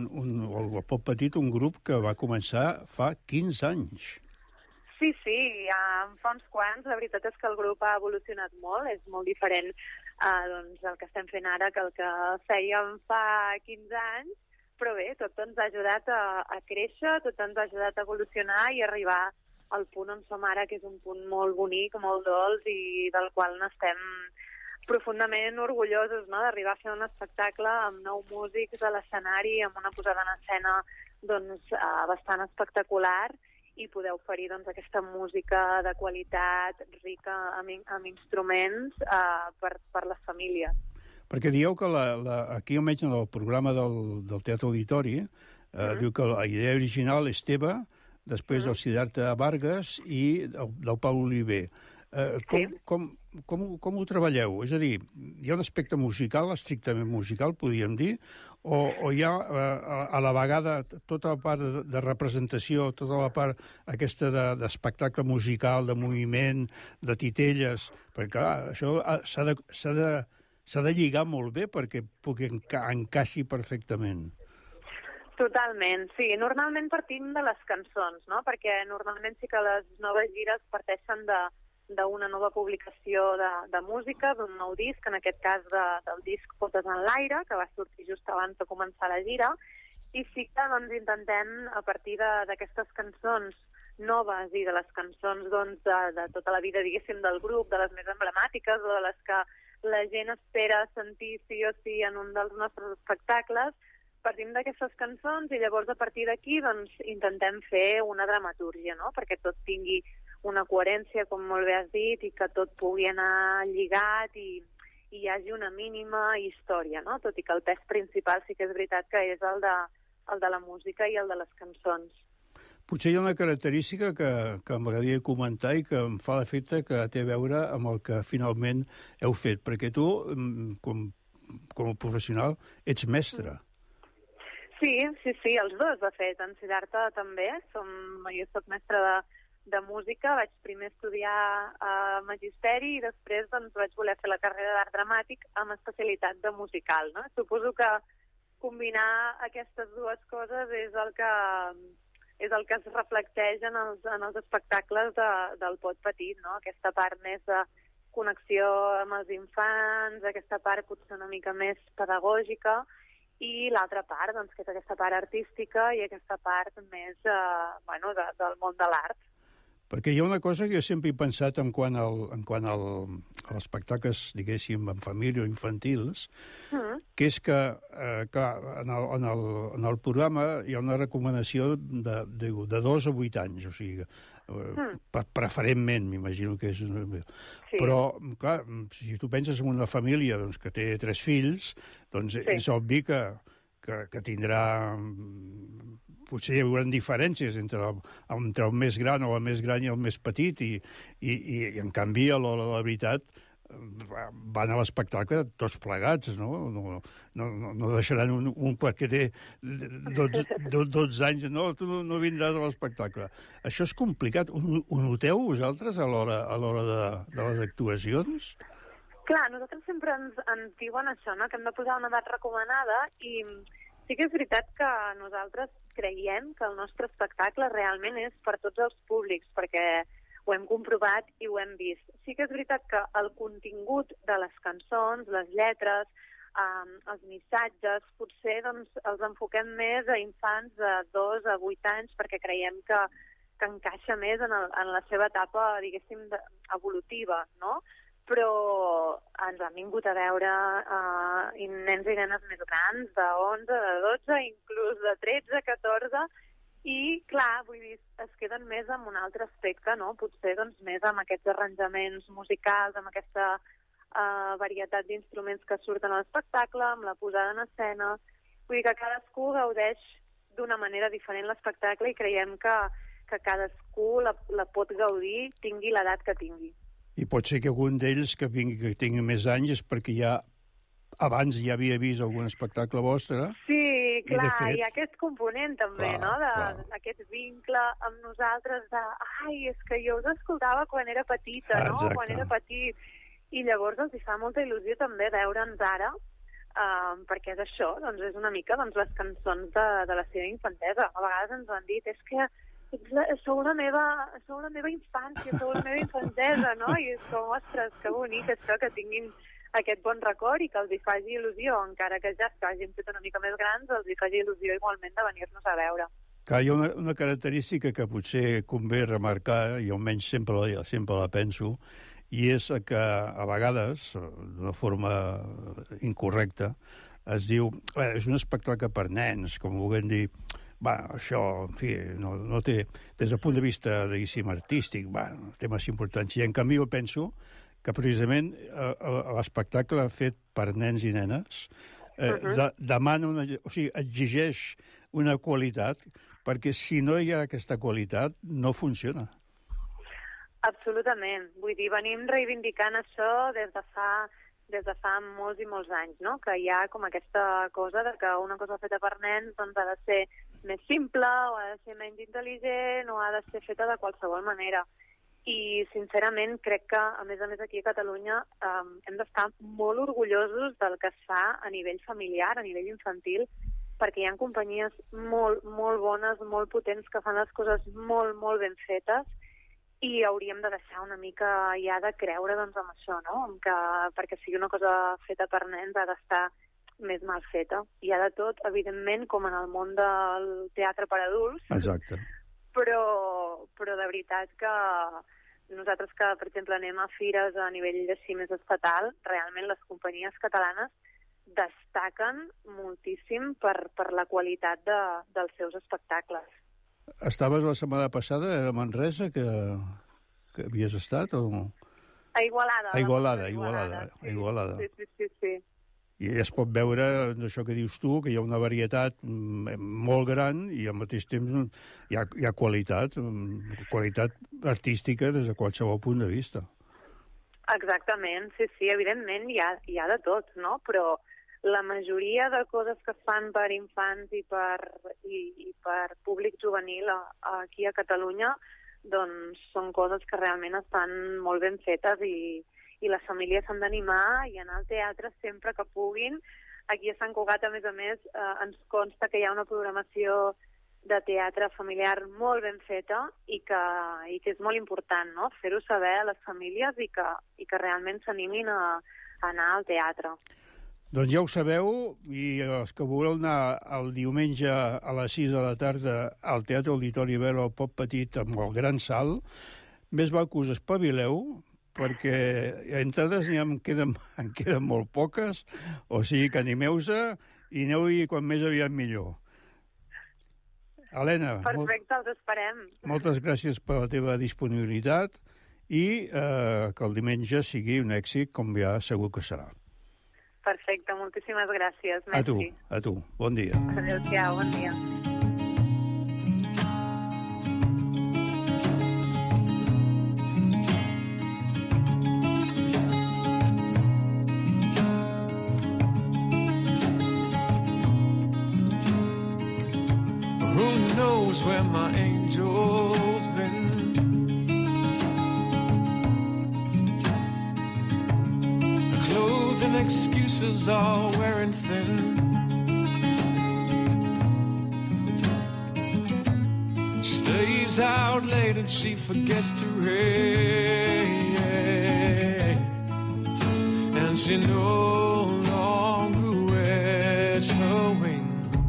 el Pot Petit, un grup que va començar fa 15 anys. Sí, ja fa uns quants. La veritat és que el grup ha evolucionat molt, és molt diferent doncs, el que estem fent ara que el que fèiem fa 15 anys, però bé, tot ens ha ajudat a créixer, tot ens ha ajudat a evolucionar i arribar al punt on som ara, que és un punt molt bonic, molt dolç, i del qual n'estem profundament orgullosos, no?, d'arribar a fer un espectacle amb 9 músics a l'escenari, amb una posada en escena doncs, bastant espectacular, i poder oferir doncs, aquesta música de qualitat, rica amb instruments per les famílies. Perquè dieu que aquí, almenys en el programa del Teatre Auditori, diu que la idea original és teva, després del Siddhartha Vargas i del Pau Oliver. Com ho treballeu? És a dir, hi ha un aspecte musical, estrictament musical, podríem dir, o hi ha a la vegada tota la part de representació, tota la part aquesta d'espectacle musical, de moviment, de titelles, perquè clar, això s'ha de lligar molt bé perquè pugui encaixi perfectament. Totalment, sí. Normalment partim de les cançons, no? Perquè normalment sí que les noves gires parteixen d'una nova publicació de música, d'un nou disc, en aquest cas del disc Potes en l'aire, que va sortir just abans de començar la gira, i sí que doncs, intentem, a partir d'aquestes cançons noves i de les cançons doncs, de tota la vida, diguéssim, del grup, de les més emblemàtiques o de les que la gent espera sentir sí o sí en un dels nostres espectacles, partim d'aquestes cançons i llavors a partir d'aquí doncs, intentem fer una dramatúrgia, no? Perquè tot tingui una coherència, com molt bé has dit, i que tot pugui anar lligat i hi hagi una mínima història, no? Tot i que el pes principal sí que és veritat que és el de la música i el de les cançons. Potser hi ha una característica que m'agradaria comentar i que em fa l'efecte que té a veure amb el que finalment heu fet, perquè tu, com a professional, ets mestre. Sí, els dos, de fet. En Siddhartha també. Jo soc mestra de música, vaig primer estudiar magisteri i després doncs, vaig voler fer la carrera d'art dramàtic amb especialitat de musical. No? Suposo que combinar aquestes dues coses és el que es reflecteix en els espectacles del Pot Petit, no? Aquesta part més de connexió amb els infants, aquesta part potser una mica més pedagògica, i l'altra part, doncs, que és aquesta part artística i aquesta part més del món de l'art. Perquè hi ha una cosa que jo sempre he pensat en quant als espectacles, diguéssim, en família o infantils, que és que en el programa hi ha una recomanació de 2 a 8 anys, o sigui, preferentment, m'imagino que és... Sí. Però, clar, si tu penses en una família doncs, que té 3 fills, doncs és obvi que tindrà... Potser hi haurà diferències entre el més gran o el més gran i el més petit, i en canvi, a l'hora de la veritat, van a l'espectacle tots plegats, no? No deixaran un perquè té 12 anys, no, tu no vindràs a l'espectacle. Això és complicat. Ho noteu vosaltres a l'hora de les actuacions? Clar, nosaltres sempre ens diuen això, no? Que hem de posar una edat recomanada i sí que és veritat que nosaltres creiem que el nostre espectacle realment és per tots els públics, perquè ho hem comprovat i ho hem vist. Sí que és veritat que el contingut de les cançons, les lletres, els missatges, potser doncs, els enfoquem més a infants de 2 a 8 anys perquè creiem que encaixa més en la seva etapa, diguéssim, evolutiva, no? Però ens han vingut a veure nens i nenes més grans, de 11, de 12, inclús de 13, 14, i, clar, vull dir, es queden més amb un altre aspecte, no? Potser doncs, més amb aquests arranjaments musicals, amb aquesta varietat d'instruments que surten a l'espectacle, amb la posada en escena. Vull dir que cadascú gaudeix d'una manera diferent l'espectacle i creiem que cadascú la pot gaudir, tingui l'edat que tingui. I pot ser que algun d'ells que tingui més anys és perquè abans ja havia vist algun espectacle vostre. Sí, clar, fet, hi ha aquest component també, no? Aquest vincle amb nosaltres de és que jo us escoltava quan era petita, no? Exacte. Quan era petit. I llavors els fa molta il·lusió també veure'ns ara, perquè és això, doncs és una mica les cançons de la seva infantesa. A vegades ens ho han dit, és que sou la meva infància, sou la meva infantesa, no? I és com, ostres, que bonic això, que tinguin aquest bon record i que els hi faci il·lusió, encara que ja s'hagin fet una mica més grans, els hi faci il·lusió igualment de venir-nos a veure. Clar, hi ha una característica que potser convé remarcar, i almenys sempre la penso, i és que a vegades, d'una forma incorrecta, es diu, és un espectacle per nens, com vulguem dir, això, en fi, no té, des del punt de vista, diguéssim, artístic, té massa importància. I en canvi jo penso que precisament l'espectacle fet per nens i nenes demana exigeix una qualitat, perquè si no hi ha aquesta qualitat no funciona. Absolutament. Vull dir, venim reivindicant això des de fa molts i molts anys, no? Que hi ha com aquesta cosa de que una cosa feta per nens doncs ha de ser més simple, o ha de ser menys intel·ligent, o ha de ser feta de qualsevol manera. I, sincerament, crec que, a més aquí a Catalunya, hem d'estar molt orgullosos del que es fa a nivell familiar, a nivell infantil, perquè hi ha companyies molt, molt bones, molt potents, que fan les coses molt, molt ben fetes, i hauríem de deixar una mica ja de creure doncs, en això, no? Perquè sigui una cosa feta per nens ha d'estar més mal feta. Hi ha de tot, evidentment, com en el món del teatre per adults. Exacte. Però de veritat que nosaltres que, per exemple, anem a fires a nivell així més estatal, realment les companyies catalanes destaquen moltíssim per la qualitat dels seus espectacles. Estaves la setmana passada a Manresa, que havies estat? O... A Igualada. A Igualada. Sí. I es pot veure això que dius tu, que hi ha una varietat molt gran i al mateix temps hi ha qualitat artística des de qualsevol punt de vista. Exactament, sí, evidentment hi ha de tot, no? Però la majoria de coses que es fan per infants i per públic juvenil aquí a Catalunya doncs són coses que realment estan molt ben fetes i les famílies s'han d'animar i anar al teatre sempre que puguin. Aquí a Sant Cugat, a més, ens consta que hi ha una programació de teatre familiar molt ben feta i que és molt important, no?, fer-ho saber a les famílies i que realment s'animin a anar al teatre. Doncs ja ho sabeu, i els que voleu anar el diumenge a les 6 de la tarda al Teatre Auditori Vela, al Pop Petit, amb el Gran Salt, més val que us espavileu, perquè entrades en queden molt poques, o sigui que animeu-se i aneu-hi quan més aviat millor. Helena, perfecte, els esperem. Moltes gràcies per la teva disponibilitat i que el diumenge sigui un èxit, com ja segur que serà. Perfecte, moltíssimes gràcies. Merci. A tu. Bon dia. Adéu-siau, bon dia. Who knows where my angel's been? Her clothes and excuses are wearing thin. She stays out late and she forgets to read, and she no longer wears her wings.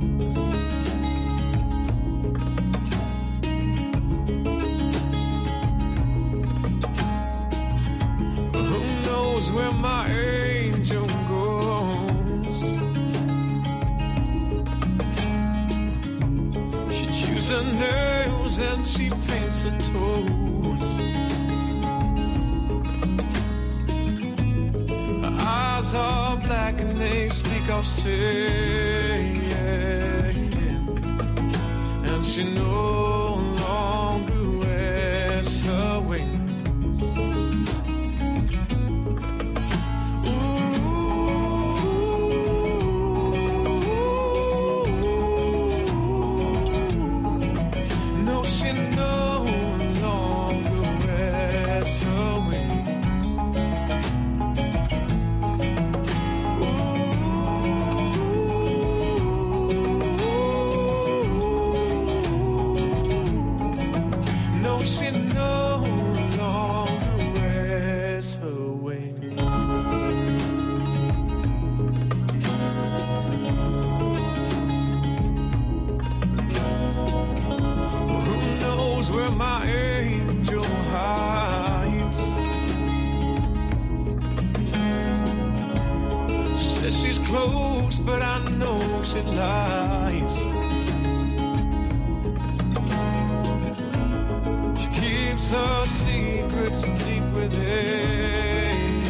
Where my angel goes, she chews her nails and she paints her toes. Her eyes are black and they speak of sin, and she no longer wears her wings. Close, but I know she lies. She keeps her secrets deep within,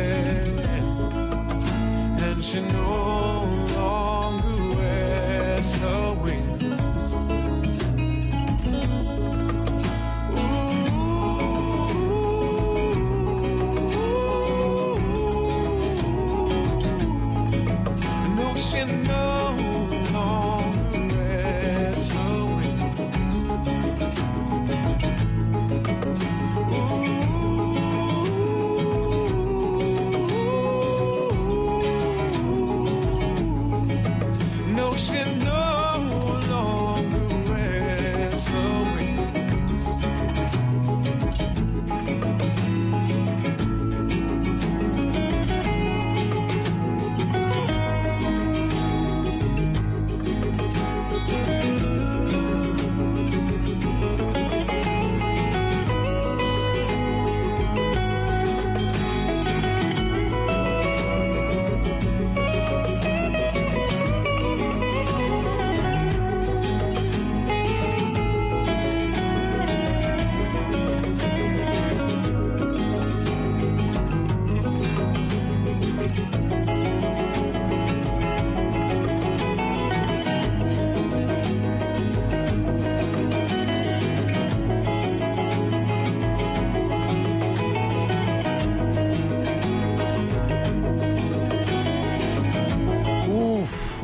and she no longer wears her wings.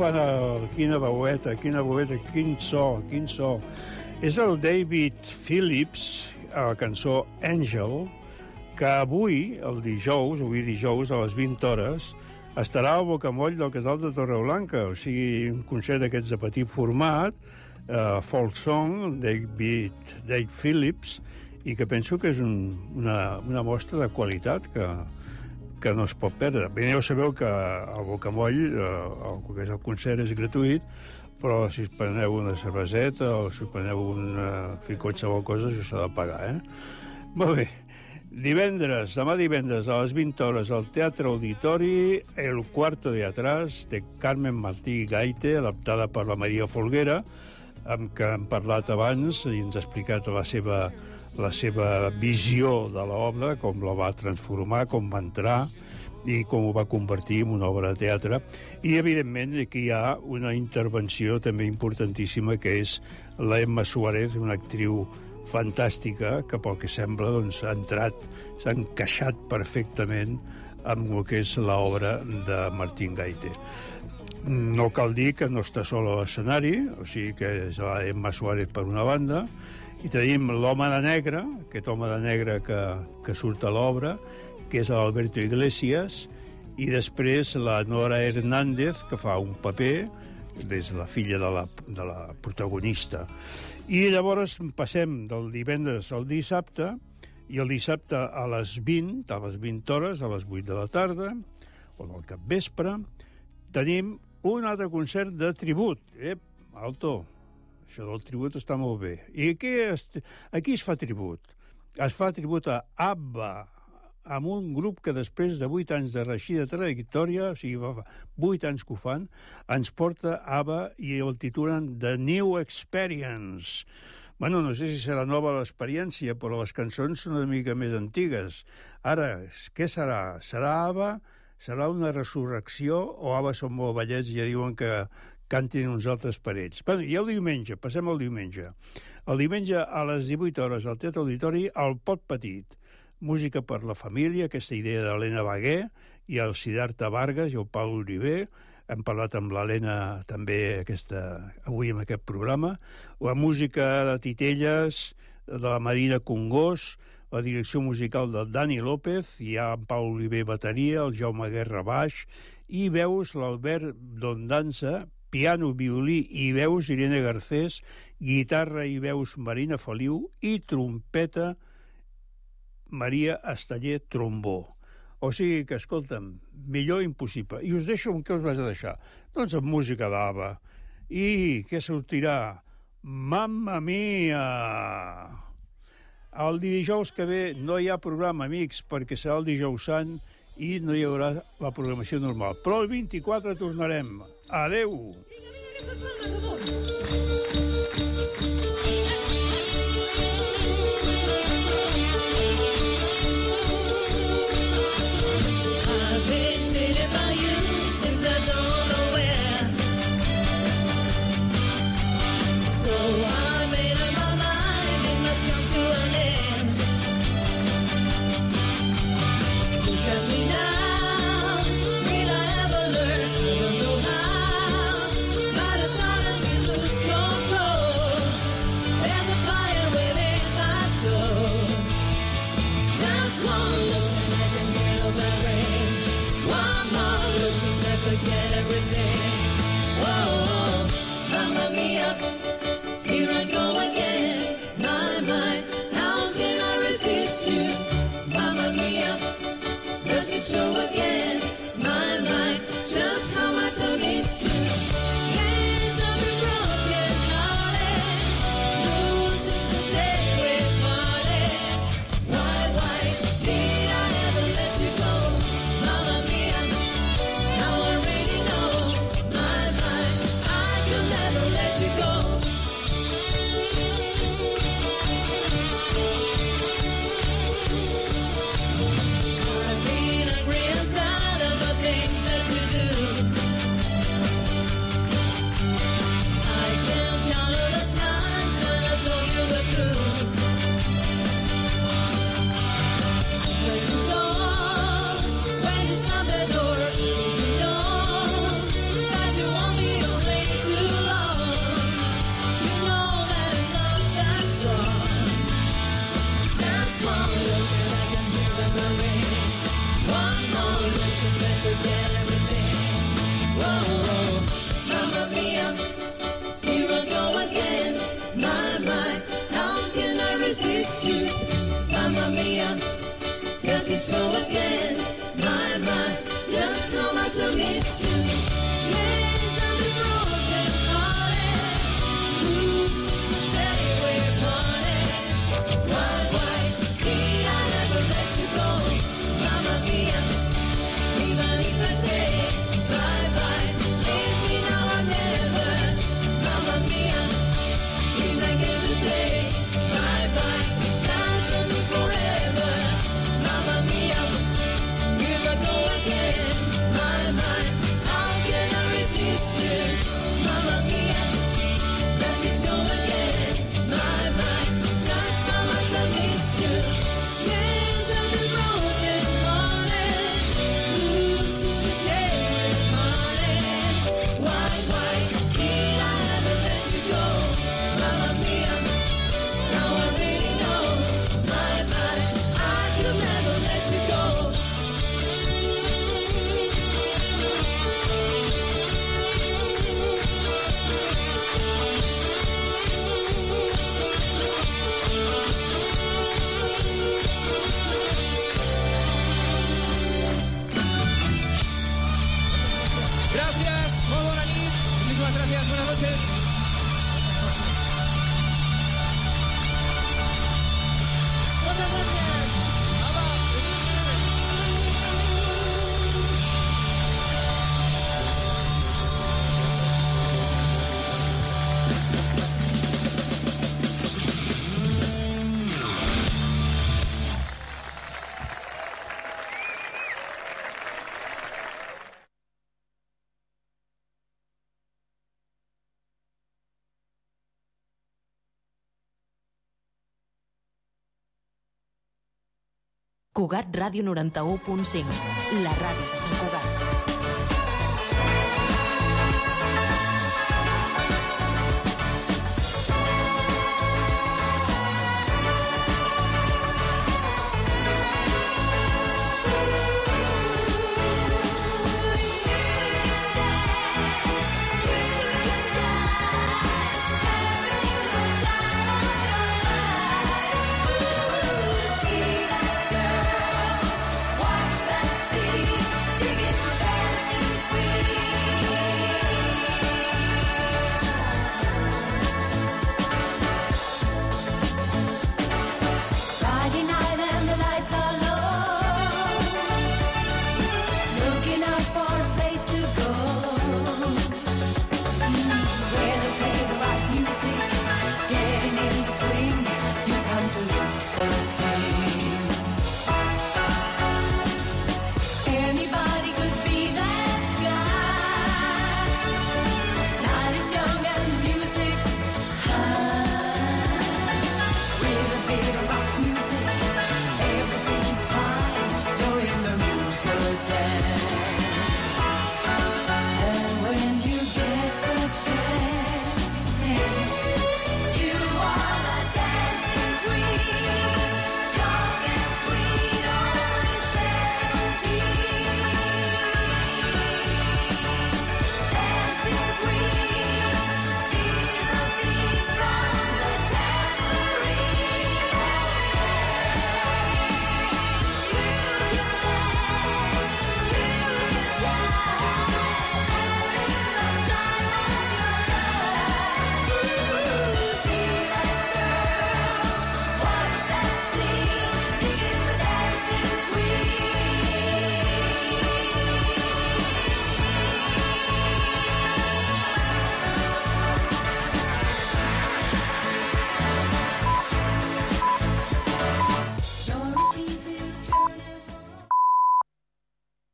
fan quina veueta, quin so. És el David Phillips, a la cançó Angel, que avui dijous, a les 20 hores, estarà al Bocamoll del Casal de Torreblanca, o sigui, un concert d'aquests de petit format, folk song, Dave Phillips, i que penso que és una mostra de qualitat que no es pot perdre. Bé, ja sabeu que al Bocamoll, el concert és gratuït, però si us preneu una cerveseta o si us preneu qualsevol cosa, això s'ha de pagar, Molt bé. Demà divendres, a les 20 hores, al Teatre Auditori, El cuarto de atrás, de Carmen Martí Gaite, adaptada per la Maria Folguera, amb què hem parlat abans i ens ha explicat la seva visió de l'obra, com la va transformar, com va entrar i com ho va convertir en una obra de teatre. I, evidentment, aquí hi ha una intervenció també importantíssima, que és la Emma Suárez, una actriu fantàstica, que pel que sembla s'ha encaixat perfectament amb el que és l'obra de Martín Gaite. No cal dir que no està sola a l'escenari, o sigui que és la Emma Suárez per una banda, i tenim l'home de negre, aquest home de negre que surt a l'obra, que és l'Alberto Iglesias, i després la Nora Hernández, que fa un paper, és la filla de la protagonista. I llavors passem del divendres al dissabte, i el dissabte a les 20 hores, a les 8 de la tarda, o del capvespre, tenim un altre concert de tribut. Alto, això del tribut està molt bé. I aquí es fa tribut. Es fa tribut a ABBA, amb un grup que després de 8 anys de reeixida trajectòria, o sigui, fa 8 anys que ho fan, ens porta ABBA i el titulen The New Experience. Bueno, no sé si serà nova l'experiència, però les cançons són una mica més antigues. Ara, què serà? Serà ABBA? Serà una resurrecció? O ABBA són molt vellets i ja diuen que cantin uns altres parells? Bueno, i el diumenge, passem al diumenge. El diumenge a les 18 hores al Teatre Auditori, el Pot Petit. Música per la família, aquesta idea d'Helena Baguer i el Siddhartha Vargas i el Pau Oliver. Hem parlat amb l'Helena també avui en aquest programa. La música de Titelles, de la Marina Congós, la direcció musical del Dani López, hi ha en Pau Oliver bateria, el Jaume Guerra baix, i veus l'Albert Dondanza, piano, violí i veus Irene Garcés, guitarra i veus Marina Feliu i trompeta Maria Esteller Trombó. O sigui que, escolta'm, millor impossible. I us deixo amb què us vas a deixar? Doncs amb música d'ABBA. I què sortirà? Mamma Mia! El dijous que ve no hi ha programa, amics, perquè serà el dijous sant i no hi haurà la programació normal. Però el 24 tornarem. Adeu! Go. mia, guess it's so again. My, just how much I miss you. Yes, I'm the broken hearted. Ooh, since the day we're parted. Why, did I ever let you go? Mamma mia, even if I say bye-bye, leave me now or never. Mamma mia, is I get to play. Bye-bye, dance on me forever. Mamma mia, here I go again. My, how can I resist you? Mamma mia, does it show again? My, just how much I miss you. Yes, I'm the broken hearted. Ooh, since the day we're parted. Why did I ever let you go? Mamma mia, now I really know. My, I could never let you go. Gracias, muy buena nit. Muchísimas gracias, buenas noches. Muchas gracias. Cugat Ràdio 91.5, la ràdio de Sant Cugat.